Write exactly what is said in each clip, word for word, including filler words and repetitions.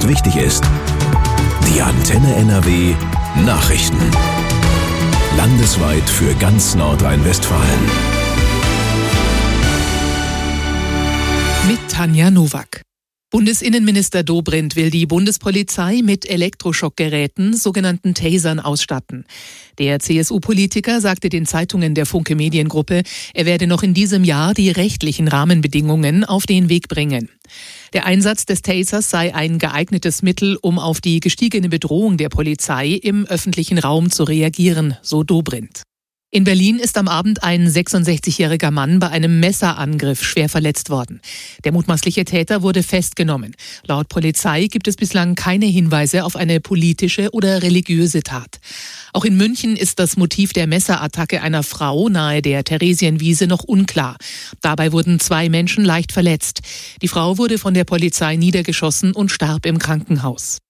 wichtig ist. Die Antenne N R W Nachrichten. Landesweit für ganz Nordrhein-Westfalen. Mit Tanja Nowak. Bundesinnenminister Dobrindt will die Bundespolizei mit Elektroschockgeräten, sogenannten Tasern, ausstatten. Der C S U-Politiker sagte den Zeitungen der Funke Mediengruppe, er werde noch in diesem Jahr die rechtlichen Rahmenbedingungen auf den Weg bringen. Der Einsatz des Tasers sei ein geeignetes Mittel, um auf die gestiegene Bedrohung der Polizei im öffentlichen Raum zu reagieren, so Dobrindt. In Berlin ist am Abend ein sechsundsechzigjähriger Mann bei einem Messerangriff schwer verletzt worden. Der mutmaßliche Täter wurde festgenommen. Laut Polizei gibt es bislang keine Hinweise auf eine politische oder religiöse Tat. Auch in München ist das Motiv der Messerattacke einer Frau nahe der Theresienwiese noch unklar. Dabei wurden zwei Menschen leicht verletzt. Die Frau wurde von der Polizei niedergeschossen und starb im Krankenhaus.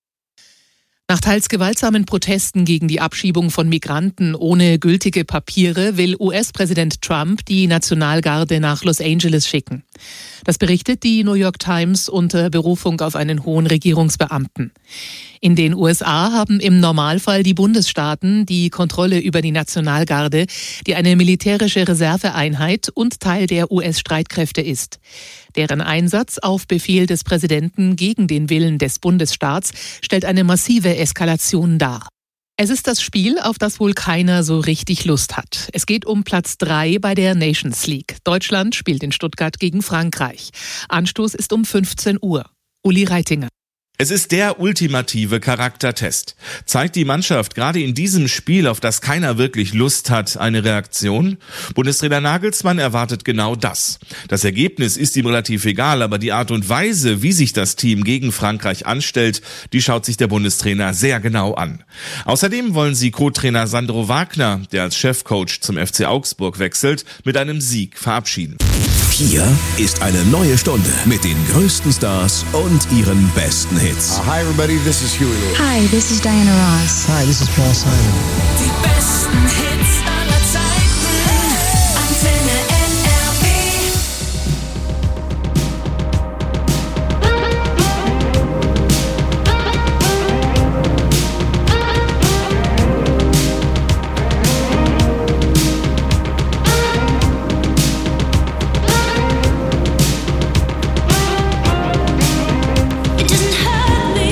Nach teils gewaltsamen Protesten gegen die Abschiebung von Migranten ohne gültige Papiere will U S-Präsident Trump die Nationalgarde nach Los Angeles schicken. Das berichtet die New York Times unter Berufung auf einen hohen Regierungsbeamten. In den U S A haben im Normalfall die Bundesstaaten die Kontrolle über die Nationalgarde, die eine militärische Reserveeinheit und Teil der U S-Streitkräfte ist. Deren Einsatz auf Befehl des Präsidenten gegen den Willen des Bundesstaats stellt eine massive Eskalation dar. Es ist das Spiel, auf das wohl keiner so richtig Lust hat. Es geht um Platz drei bei der Nations League. Deutschland spielt in Stuttgart gegen Frankreich. Anstoß ist um fünfzehn Uhr. Uli Reitinger. Es ist der ultimative Charaktertest. Zeigt die Mannschaft gerade in diesem Spiel, auf das keiner wirklich Lust hat, eine Reaktion? Bundestrainer Nagelsmann erwartet genau das. Das Ergebnis ist ihm relativ egal, aber die Art und Weise, wie sich das Team gegen Frankreich anstellt, die schaut sich der Bundestrainer sehr genau an. Außerdem wollen sie Co-Trainer Sandro Wagner, der als Chefcoach zum F C Augsburg wechselt, mit einem Sieg verabschieden. Hier ist eine neue Stunde mit den größten Stars und ihren besten Hits. Uh, hi everybody, this is Huey Lewis. Hi, this is Diana Ross. Hi, this is Paul Simon. Die besten Hits aller Zeiten. Antenne N R W.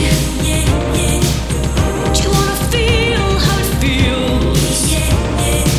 Yeah.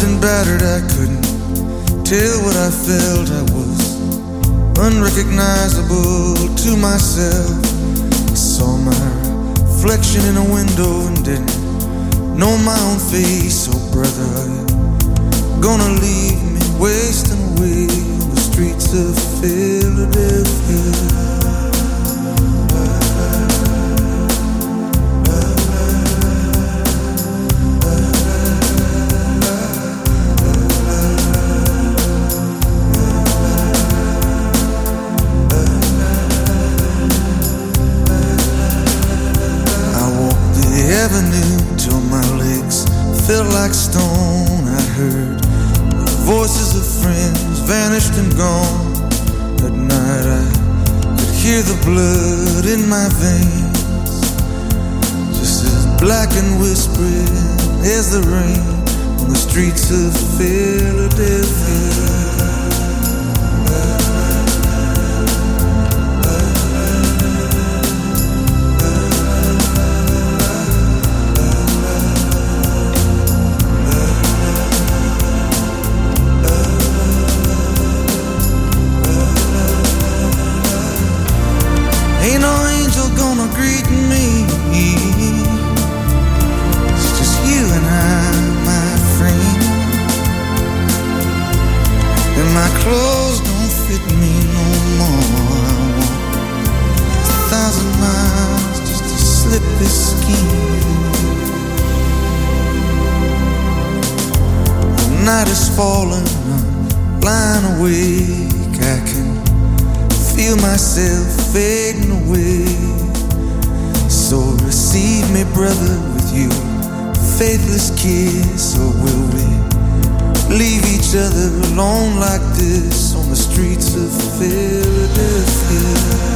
bruised and battered, I couldn't tell what I felt. I was unrecognizable to myself. I saw my reflection in a window and didn't know my own face. Oh brother, are you gonna leave me wasting away on the streets of Philadelphia? Till my legs felt like stone. I heard the voices of friends vanished and gone. At night I could hear the blood in my veins, just as black and whispering as the rain on the streets of Philadelphia. Greet me. It's just you and I, my friend. And my clothes don't fit me no more. I walk a thousand miles just to slip this skin. The night is falling, I'm lying awake. I can feel myself fading away. So receive me, brother, with you faithless kiss. Or will we leave each other alone like this on the streets of Philadelphia?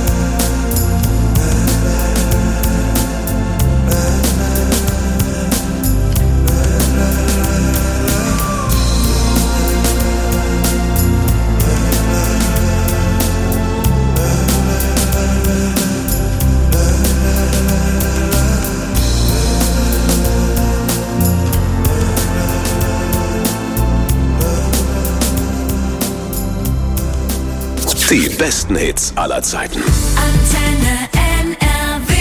Die besten Hits aller Zeiten. Antenne N R W.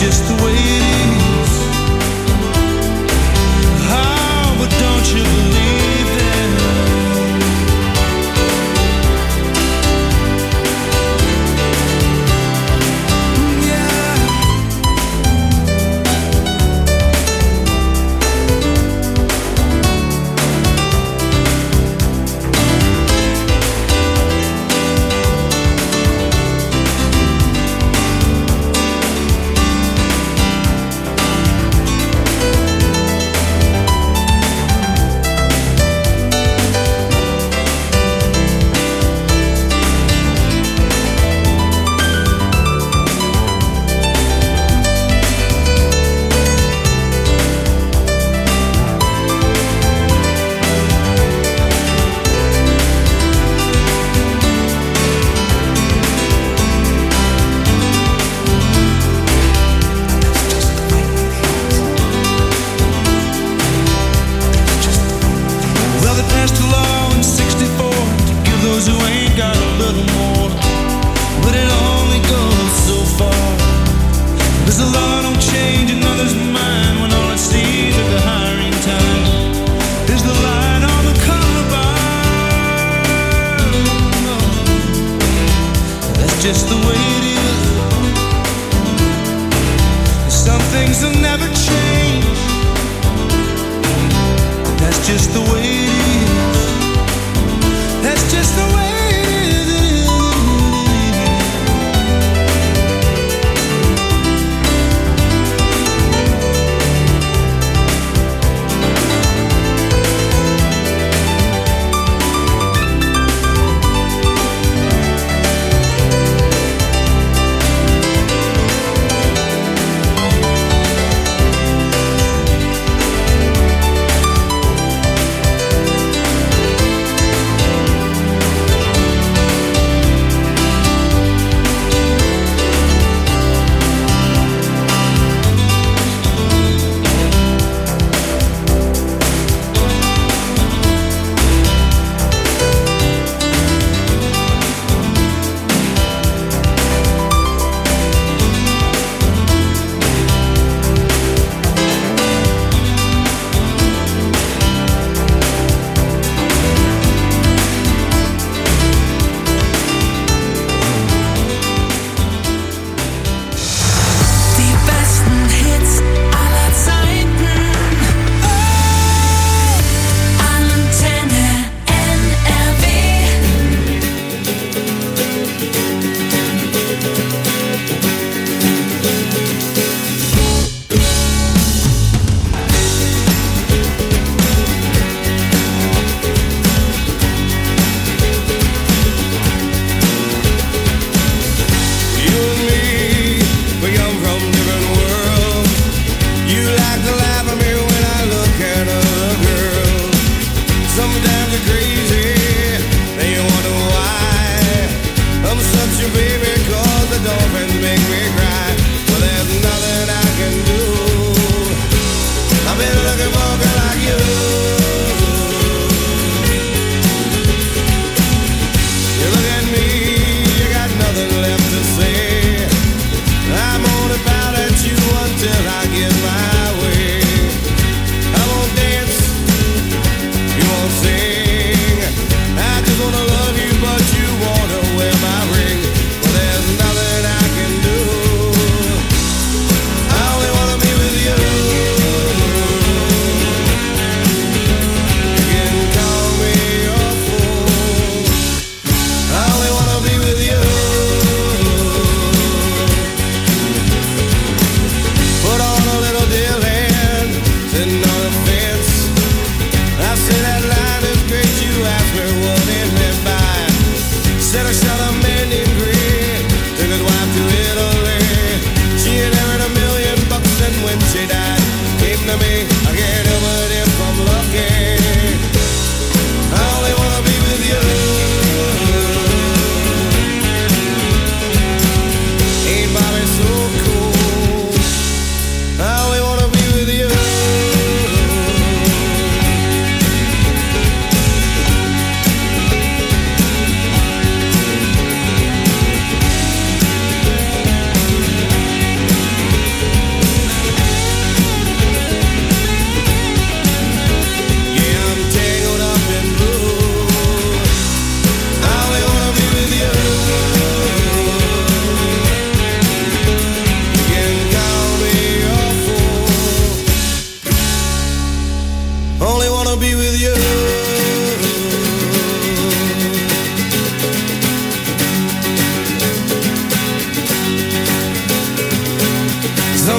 just the way it is. Oh, but don't you believe them? Just the way it is. Some things will never change. That's just the way it is. That's just the way it is. Little deal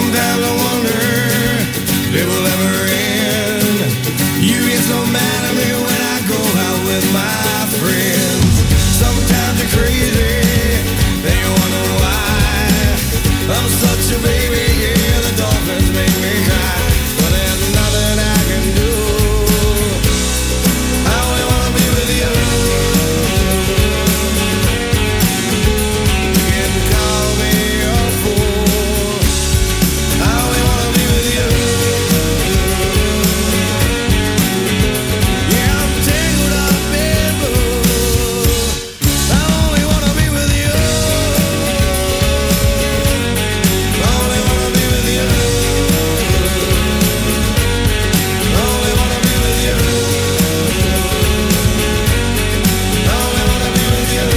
Sometimes I wonder if it will ever end. You get so mad at me when I go out with my friends. Sometimes you're crazy, then you wonder why. I'm such a baby, yeah, the dolphins make me cry. But there's nothing I can do. I only wanna be with you. You can call me a fool. I only wanna be with you. Yeah, I'm tangled up in blue. I only wanna be with you. I only wanna be with you. I only wanna be with you. I only wanna be with you.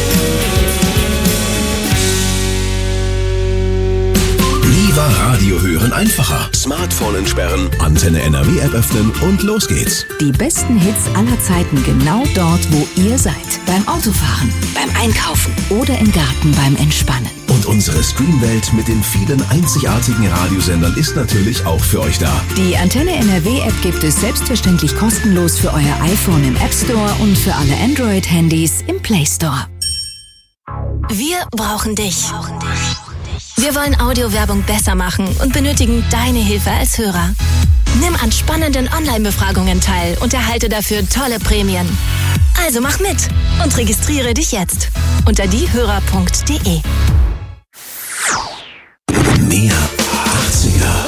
Nie war Radio hören einfacher. Smartphone entsperren, Antenne N R W-App öffnen und los geht's. Die besten Hits aller Zeiten genau dort, wo ihr seid. Beim Autofahren, beim Einkaufen oder im Garten beim Entspannen. Und unsere Streamwelt mit den vielen einzigartigen Radiosendern ist natürlich auch für euch da. Die Antenne N R W-App gibt es selbstverständlich kostenlos für euer iPhone im App Store und für alle Android-Handys im Play Store. Wir brauchen dich. Wir wollen Audiowerbung besser machen und benötigen deine Hilfe als Hörer. Nimm an spannenden Online-Befragungen teil und erhalte dafür tolle Prämien. Also mach mit und registriere dich jetzt unter diehörer punkt de. Mehr achtziger,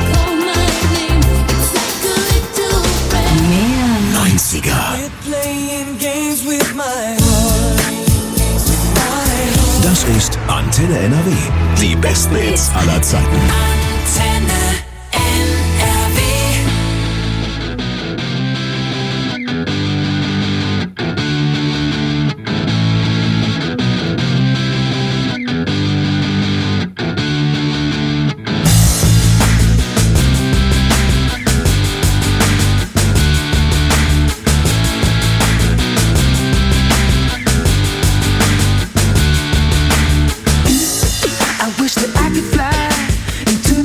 Mehr neunziger. Das ist Antenne N R W. Die besten Hits aller Zeiten. Antenne N R W. I wish that I could fly into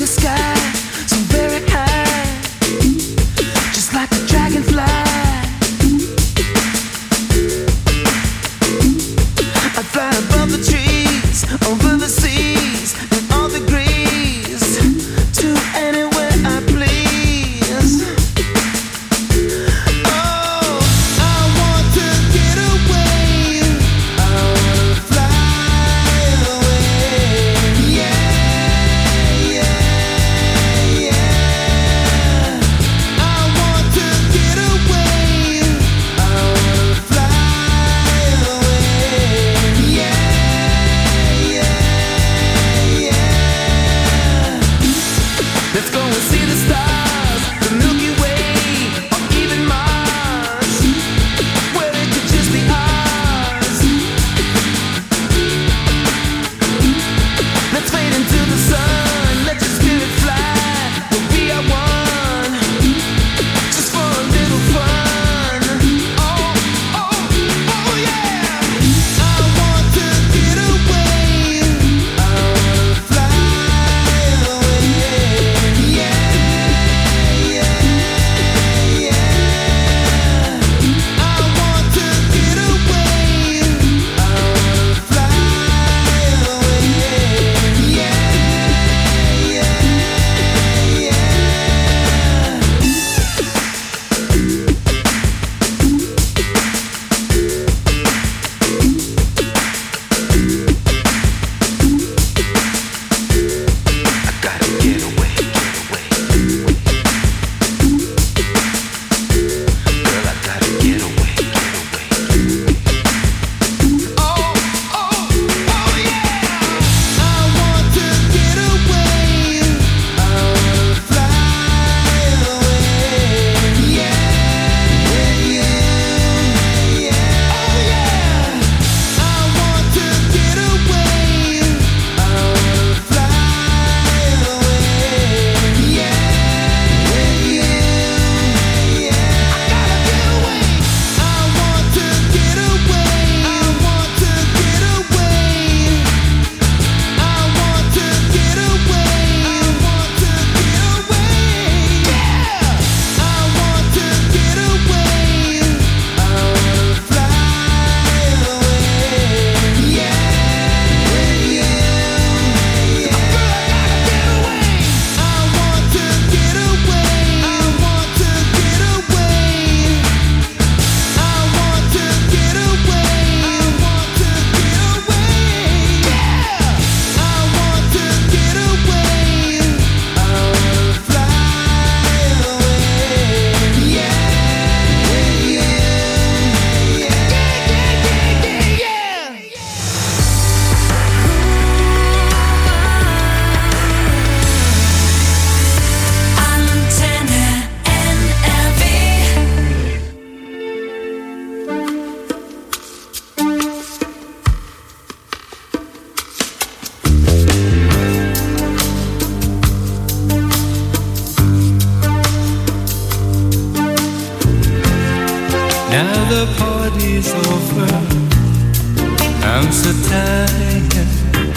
the party's over, I'm so tired.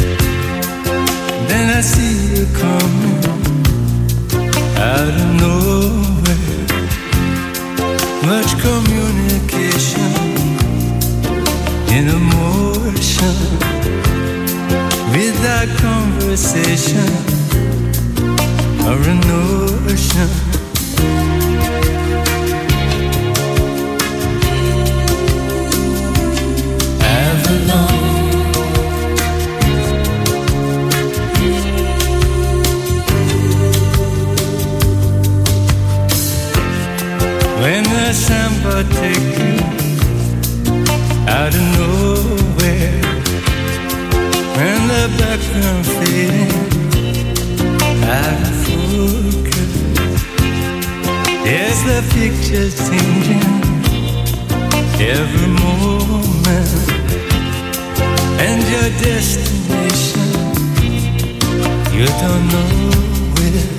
Then I see you coming out of nowhere. Much communication in emotion, without conversation or a notion. When the samba take you out of nowhere, when the background fading out of focus, there's the picture changing every moment, and your destination you don't know where.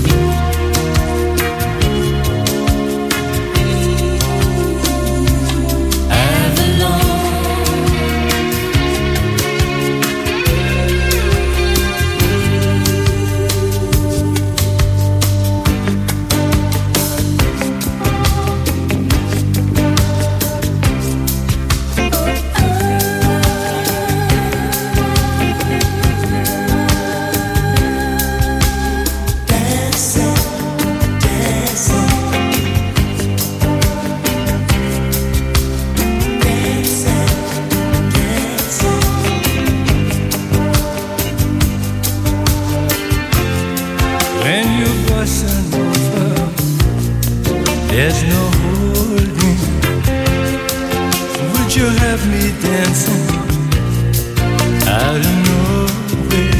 There's no holding. Would you have me dancing out of nowhere?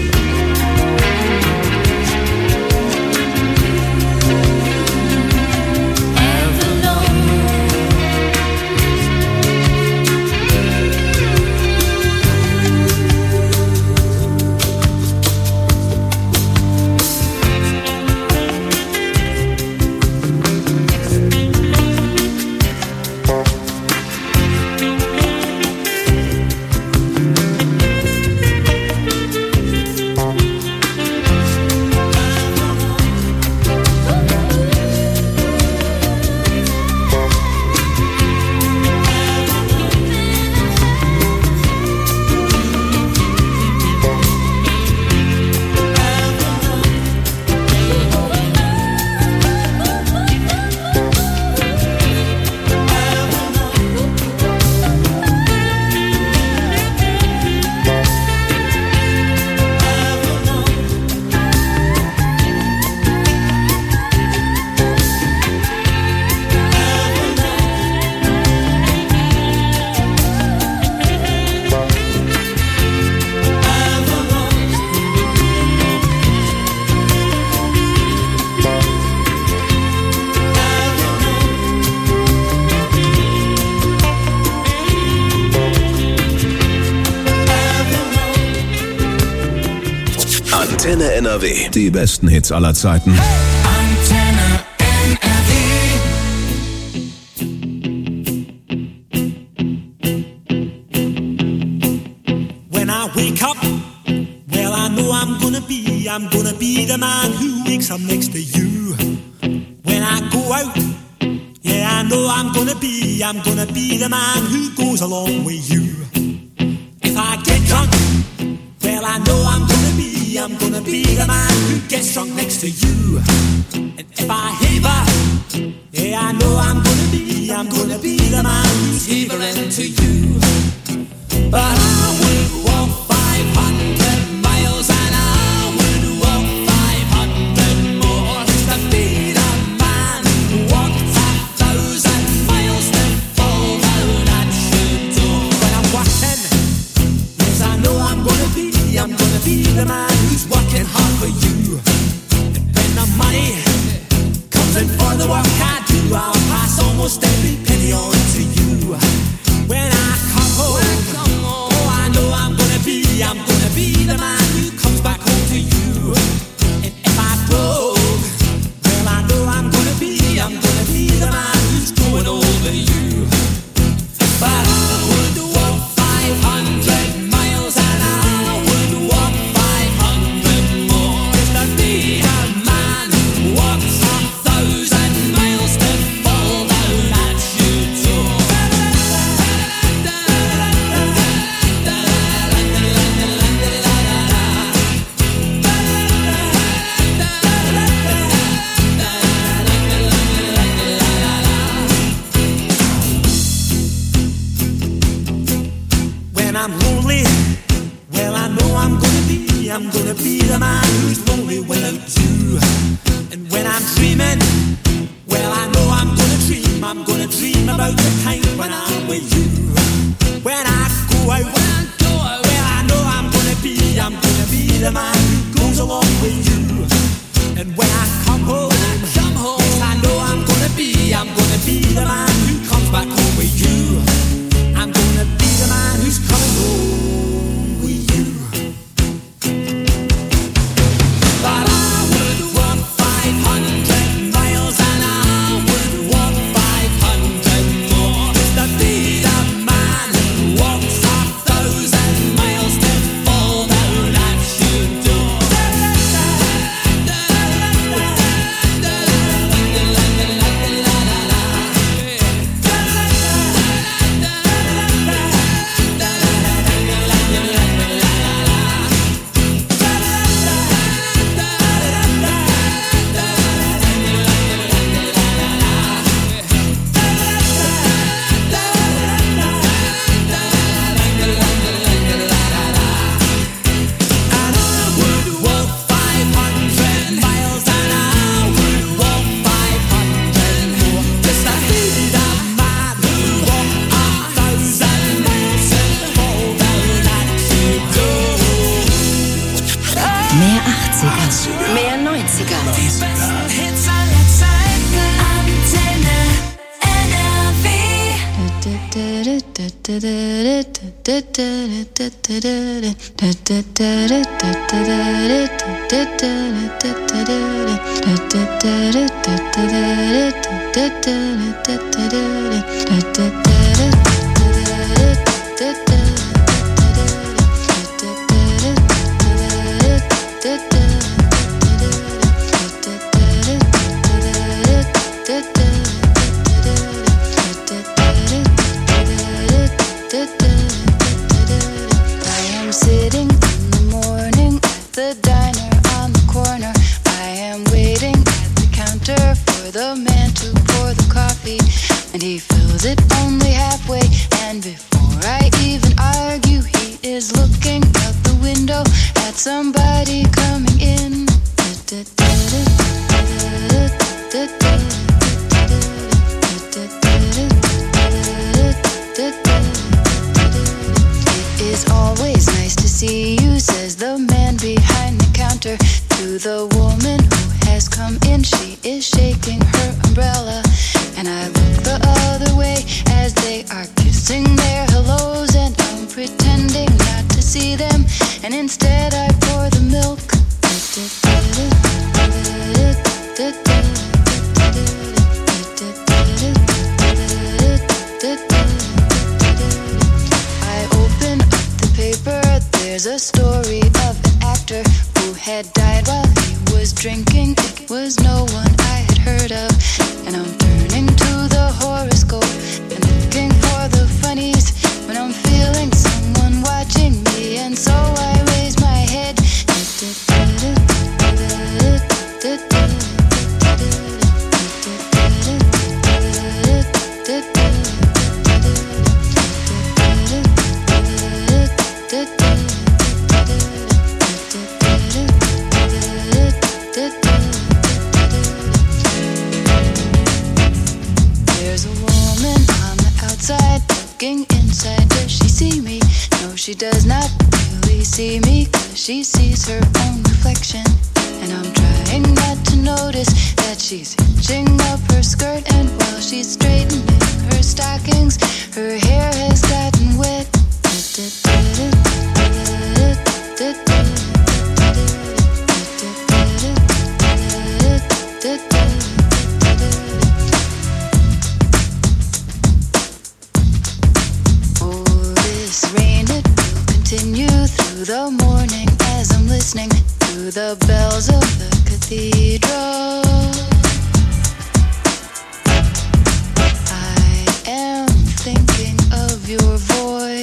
Antenne N R W. Die besten Hits aller Zeiten. Antenne N R W. When I wake up, well I know I'm gonna be, I'm gonna be the man who wakes up next to you. When I go out, yeah I know I'm gonna be, I'm gonna be the man who goes along with you. If I get drunk, well I know I'm gonna be, I'm gonna be the man who gets drunk next to you. And if I heaver, yeah I know I'm gonna be, I'm gonna be the man who's heavering to you. But I would walk five hundred miles and I would walk five hundred more to be the man who walked a thousand miles to fall down at your door. When I'm walking, yes I know I'm gonna be, I'm gonna be the man who's working hard for you. And when the money comes in for the work I do, I'll pass almost every penny on to you. When I come home, oh I know I'm gonna be, I'm gonna be neunziger. Mehr neunziger. Die besten Hits aller Zeiten. Antenne N R W. The man to pour the coffee, and he fills it only halfway. And before I even argue, he is looking out the window at somebody coming in. It is always nice to see you, says the man behind the counter to the woman who has come in. She is shaking her umbrella, and I look the other way as they are kissing their hellos, and I'm pretending not to see them, and instead I pour the milk. I open up the paper, there's a story of an actor who had died while he was drinking. It was no one I had heard of, and I'm turning to the horoscope and looking for the funnies when I'm feeling someone watching me, and so I raise my head. There's a woman on the outside looking inside. Does she see me? No, she does not really see me, 'cause she sees her own reflection. And I'm trying not to notice that she's hitching up her skirt, and while she's straightening her stockings, her hair has gotten wet. Oh, this rain, it will continue through the morning as I'm listening to the bells of the cathedral. I am thinking of your voice.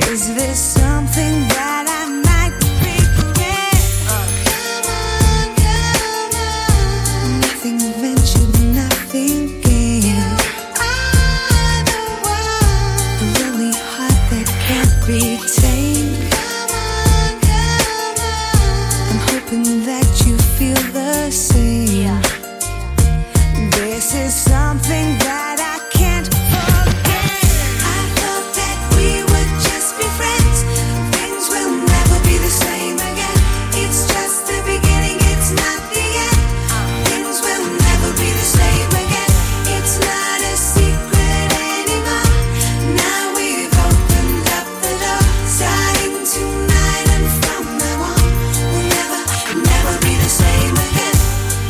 Is this something that I might regret? Come on, come on. Nothing ventured, nothing gained. I'm the one, the lonely heart that can't be tamed. Come on, come on. I'm hoping that you feel the same. This is something that I can't forget. I thought that we would just be friends. Things will never be the same again. It's just the beginning, it's not the end. Things will never be the same again. It's not a secret anymore. Now we've opened up the door. Starting tonight and from now on, we'll never, never be the same again.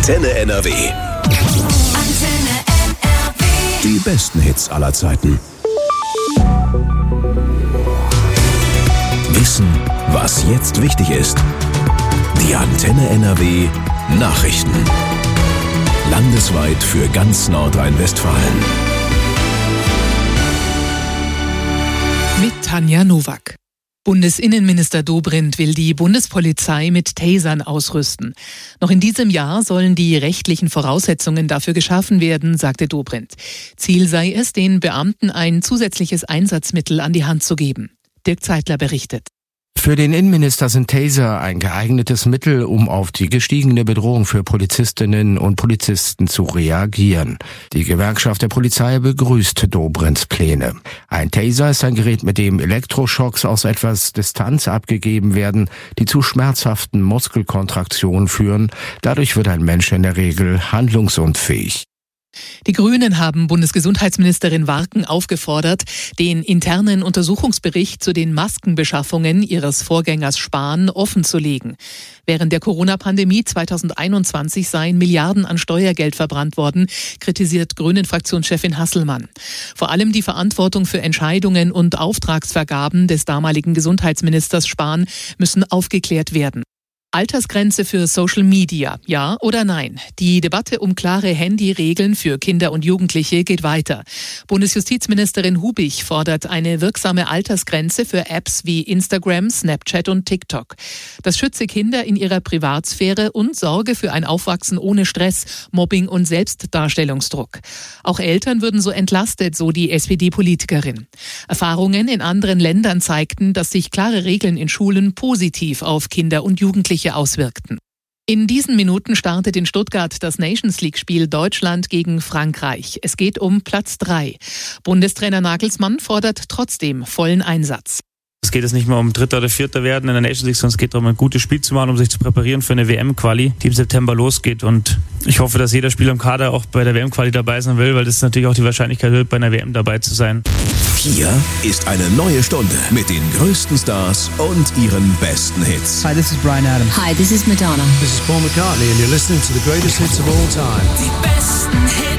Antenne N R W. Antenne N R W. Die besten Hits aller Zeiten. Wissen, was jetzt wichtig ist. Die Antenne N R W Nachrichten. Landesweit für ganz Nordrhein-Westfalen. Mit Tanja Nowak. Bundesinnenminister Dobrindt will die Bundespolizei mit Tasern ausrüsten. Noch in diesem Jahr sollen die rechtlichen Voraussetzungen dafür geschaffen werden, sagte Dobrindt. Ziel sei es, den Beamten ein zusätzliches Einsatzmittel an die Hand zu geben. Dirk Zeitler berichtet. Für den Innenminister sind Taser ein geeignetes Mittel, um auf die gestiegene Bedrohung für Polizistinnen und Polizisten zu reagieren. Die Gewerkschaft der Polizei begrüßt Dobrindts Pläne. Ein Taser ist ein Gerät, mit dem Elektroschocks aus etwas Distanz abgegeben werden, die zu schmerzhaften Muskelkontraktionen führen. Dadurch wird ein Mensch in der Regel handlungsunfähig. Die Grünen haben Bundesgesundheitsministerin Warken aufgefordert, den internen Untersuchungsbericht zu den Maskenbeschaffungen ihres Vorgängers Spahn offenzulegen. Während der Corona-Pandemie zweitausendeinundzwanzig seien Milliarden an Steuergeld verbrannt worden, kritisiert Grünen-Fraktionschefin Hasselmann. Vor allem die Verantwortung für Entscheidungen und Auftragsvergaben des damaligen Gesundheitsministers Spahn müssen aufgeklärt werden. Altersgrenze für Social Media, ja oder nein? Die Debatte um klare Handyregeln für Kinder und Jugendliche geht weiter. Bundesjustizministerin Hubich fordert eine wirksame Altersgrenze für Apps wie Instagram, Snapchat und TikTok. Das schütze Kinder in ihrer Privatsphäre und sorge für ein Aufwachsen ohne Stress, Mobbing und Selbstdarstellungsdruck. Auch Eltern würden so entlastet, so die S P D-Politikerin. Erfahrungen in anderen Ländern zeigten, dass sich klare Regeln in Schulen positiv auf Kinder und Jugendliche auswirkten. In diesen Minuten startet in Stuttgart das Nations League-Spiel Deutschland gegen Frankreich. Es geht um Platz drei. Bundestrainer Nagelsmann fordert trotzdem vollen Einsatz. Es geht jetzt nicht mehr um Dritter oder Vierter werden in der Nations League, sondern es geht darum, ein gutes Spiel zu machen, um sich zu präparieren für eine W M-Quali, die im September losgeht. Und ich hoffe, dass jeder Spieler im Kader auch bei der W M-Quali dabei sein will, weil das natürlich auch die Wahrscheinlichkeit wird, bei einer W M dabei zu sein. Hier ist eine neue Stunde mit den größten Stars und ihren besten Hits. Hi, this is Bryan Adams. Hi, this is Madonna. This is Paul McCartney and you're listening to the greatest hits of all time. Die besten Hits.